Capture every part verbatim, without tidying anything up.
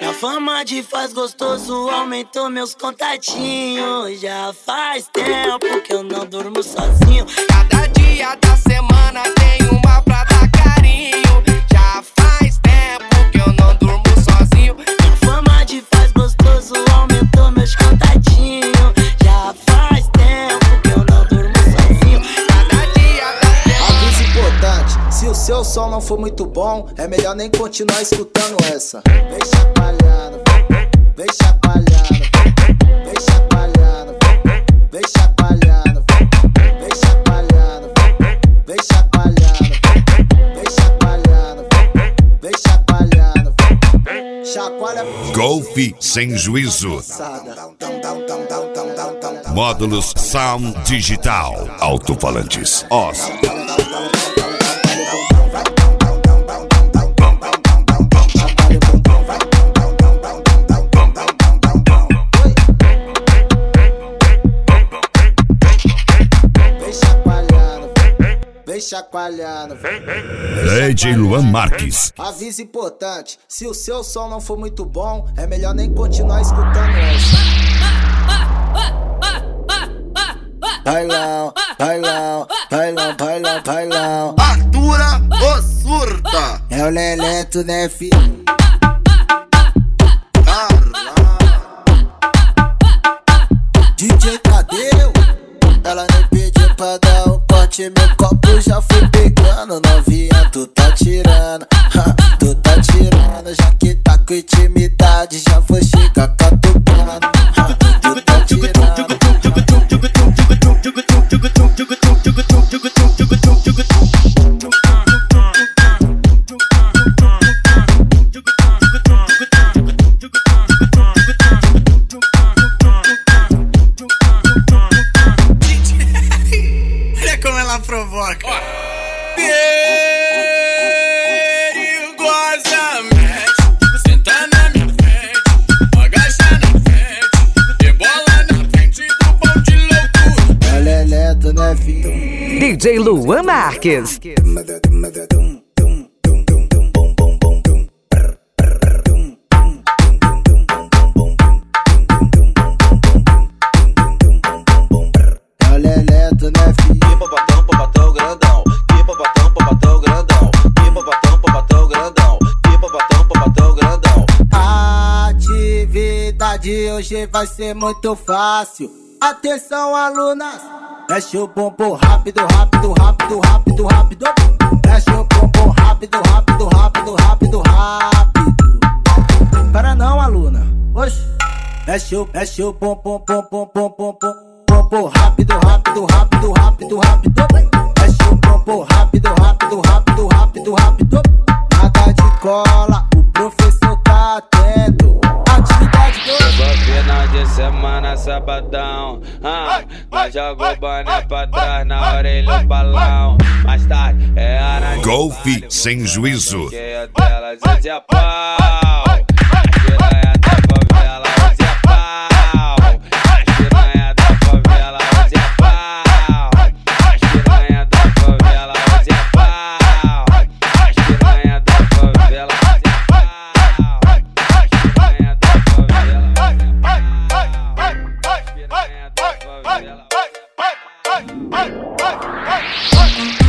Minha fama de faz gostoso aumentou meus contatinhos. Já faz tempo que eu não durmo sozinho. Cada dia da semana tem uma pra dar carinho. Já faz tempo que eu não durmo sozinho. Minha fama de faz gostoso aumentou meus contatinhos. Já faz tempo que eu não durmo sozinho. Cada dia da semana. Aviso importante: se o seu som não for muito bom, é melhor nem continuar escutando essa. Vem chacoalhando, vem chacoalhando, vem chacoalhando, vem chacoalhando, vem chacoalhando, vem chacoalhando, vem chacoalhando, vem chacoalhando, chacoalha. Golf sem juízo. Módulos Sound Digital. Alto-falantes. Os. Vem chacoalhando. D J Luan Marques. Aviso importante: se o seu som não for muito bom, é melhor nem continuar escutando essa. Bailão, bailão, bailão, bailão, bailão. Artura ou surta? É o Leleto, né, filho? D J Tadeu, ela nem pediu pra dar um corte, meu copo já foi pegando. Novinha, tu tá tirando, ha, tu tá tirando. Já que tá com intimidade, já vou chegar catucando, ha, tu tá tirando. Olha como ela provoca. Perigosamente, senta na minha frente, agacha na frente, rebola na frente do pão de loucura. É o Leleto, né, filho? D J Luan Marques. É o Leleto, né, filho? Que papatão, papatão grandão. Que papatão, papatão grandão. Que papatão, papatão grandão. Que papatão, papatão grandão. A atividade hoje vai ser muito fácil. Atenção, alunas. Mexe o bumbum rápido, rápido, rápido, rápido, rápido. Mexe o bumbum rápido, rápido, rápido, rápido, rápido. Para não, aluna. Oxe. Mexe o, mexe o bumbum, bum, bum, bum, bum, bum. Bumbum rápido, rápido, rápido, rápido, rápido. Mexe o bumbum rápido, rápido, rápido, rápido, rápido. Nada de cola, o professor tá atento. Atividade dois. Chegou final de semana, sabadão. Ah, nós joga o boné pra trás, na orelha o balão. Mais tarde é hora de Golf sem juízo. que é delas, hoje é pau. A piranha da favela, hoje é pau. A piranha da favela, hoje é pau. A piranha da favela, hoje é pau. A piranha da favela, hoje é pau. A piranha da favela, piranha da favela.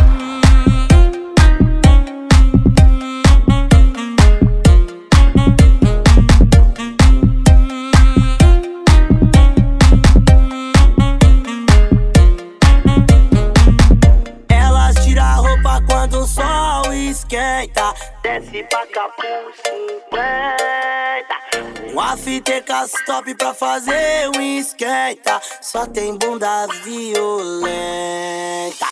Elas tiram a roupa quando o sol esquenta. Desce pra capuz cinquenta. Um after stop pra fazer um esquenta. Só tem bunda violenta.